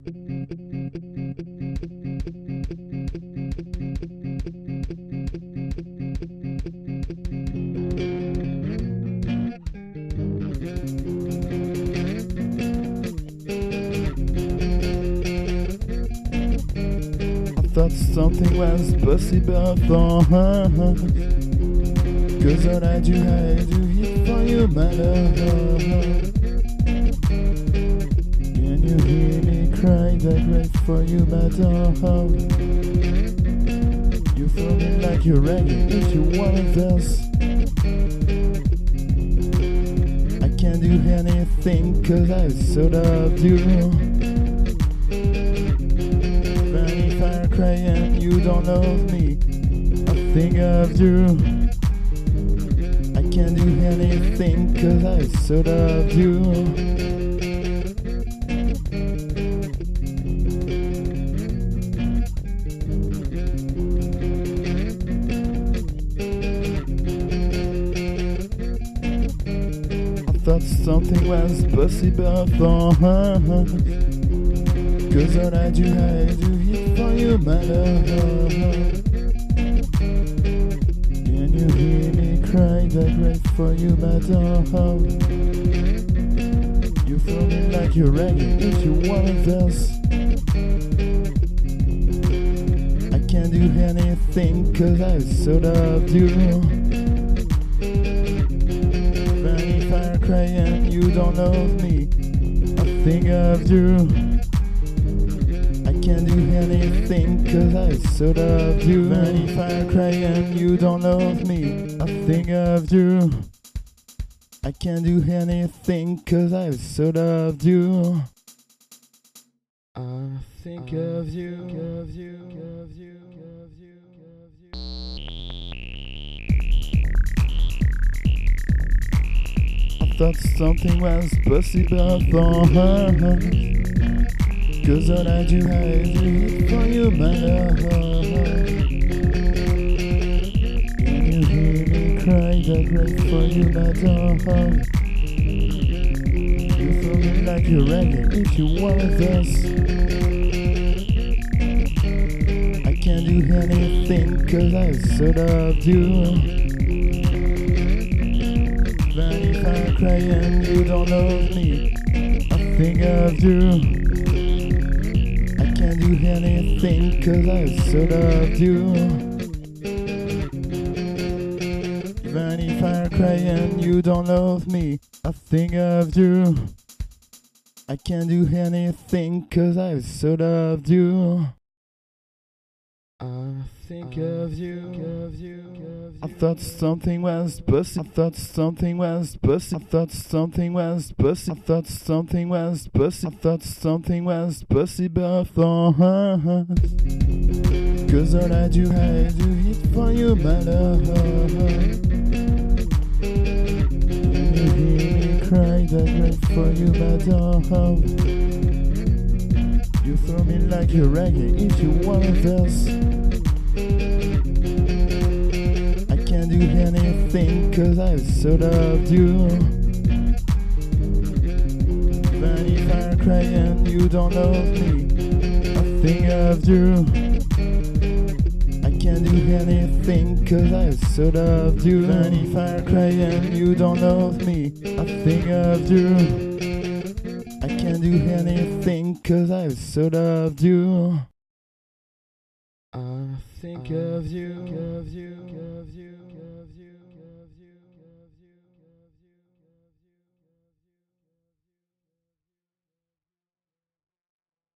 Thought something was possible for her, 'cause all I do it for you, my love. Can you hear me cry that right for you, my dog? You throw me like you're ready if you want this. I can't do anything 'cause I so love you. Crying, you don't love me. I think of you. I can't do anything 'cause I so love you. I thought something was possible for her, 'cause all I do it for you, my love. Can you hear me cry that right for you, my dog? You throw me like you're ready if you want this. I can't do anything 'cause I so love you. If I'm crying, you don't love me. I think of you. Can't do anything 'cause I so love you. And if I cry and you don't love me, I think of you. I can't do anything 'cause I so loved you. I think of you, of you, of you, of you, of you. I thought something was possible for her, 'cause all I do it for you, my love. Can you hear me cry that right for you, my dog? You throw me like you're ready if you want this. I can't do anything 'cause I so loved you. Then if I cry and you don't love me, I think of you. Can't do anything 'cause I so loved you. Even if I cry and you don't love me, I think of you. I can't do anything 'cause I so loved you. I think of you, of you, of you. I thought something was possible. I thought something was possible. I thought something was possible. I thought something was possible. I thought something was possible for her, 'cause all I do it for you, my love. Can you hear me cry that right for you, my dog? You throw me like you're ready if you want this. I can't do anything 'cause I so loved you. But if I cry and you don't love me, I think of you. I can't do anything 'cause I so loved you. But if I cry and you don't love me, I think of you. I can't do anything 'cause I so loved you. I think of you, of you, of you.